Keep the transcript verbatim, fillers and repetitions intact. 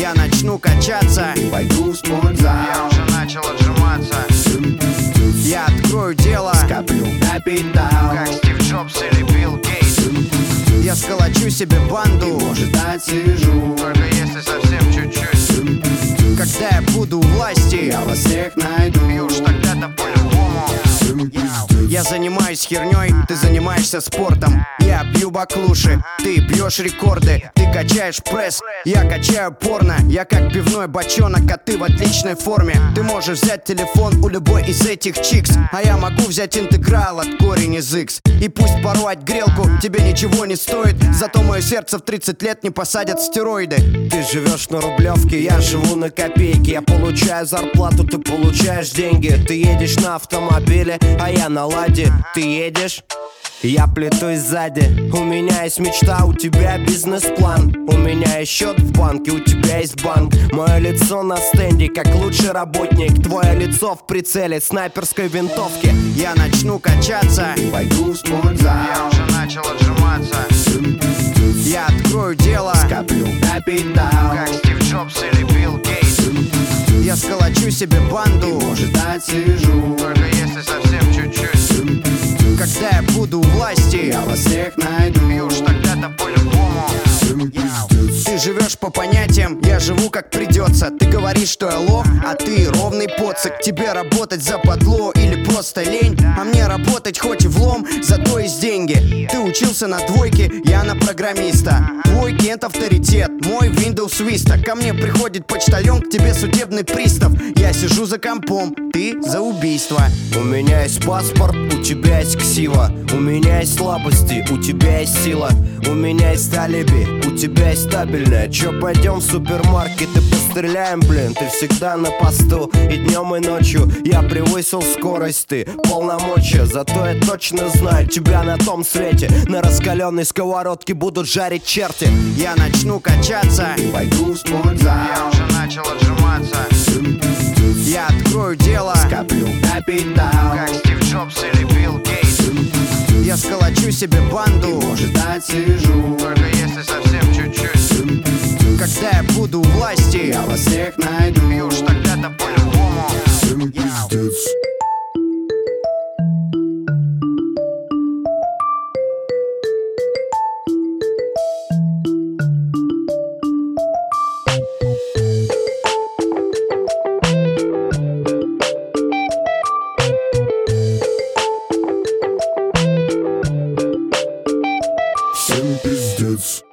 Я начну качаться, пойду в спортзал. я уже начал отжиматься. Я открою дело, Скоплю капитал, как Стив Джобс или Билл Гейтс. Я сколочу себе банду, может отсижу, только если совсем чуть-чуть. Когда я буду у власти, я вас всех найду. и уж тогда-то по-любому. Я занимаюсь херней, ты занимаешься спортом. Я бью баклуши, ты бьешь рекорды. Ты качаешь пресс, я качаю порно. Я как пивной бочонок, а ты в отличной форме. Ты можешь взять телефон у любой из этих чикс, а я могу взять интеграл от корень из икс. И пусть порвать грелку тебе ничего не стоит, зато мое сердце в тридцать лет не посадят стероиды. Ты живешь на Рублевке, я живу на копейке. Я получаю зарплату, ты получаешь деньги. Ты едешь на автомобиле, а я на ладе. Ты едешь? Я плетусь сзади. У меня есть мечта, у тебя бизнес-план. У меня есть счет в банке, у тебя есть банк. Мое лицо на стенде, как лучший работник. Твое лицо в прицеле снайперской винтовки. Я начну качаться, пойду в спортзал. я уже начал отжиматься. Я открою дело, Скоплю капитал, как Стив Джобс или Билл Гейтс. Я сколочу себе банду, может отсижу, только если совсем чуть-чуть. Когда я буду у власти, я вас всех найду. и уж тогда-то по-любому. Ты живешь по понятиям, я живу как придется. Ты говоришь, что я лох, а ты ровный поцик. Тебе работать западло или просто лень, а мне работать хоть и влом, зато есть деньги. Ты учился на двойке, я на программиста. Твой Кент авторитет, мой Windows Vista. Ко мне приходит почтальон, к тебе судебный пристав. Я сижу за компом, ты за убийство. У меня есть паспорт, у тебя есть ксива. У меня есть слабости, у тебя есть сила. У меня есть алиби, у тебя есть стабильное. Чё, пойдем в супермаркет и постреляем, блин. Ты всегда на посту, и днем, и ночью. Я превысил скорость, ты полномочия. Зато я точно знаю, тебя на том свете на раскаленной сковородке будут жарить черти. Я начну качаться, пойду в спортзал. я уже начал отжиматься. Я открою дело, Скоплю капитал, как Стив Джобс или Билл Гейтс. Я сколочу себе банду, может отсижу, только если совсем чуть-чуть. Когда я буду у власти, я вас всех найду. и уж тогда-то по-любому. Всем пиздец.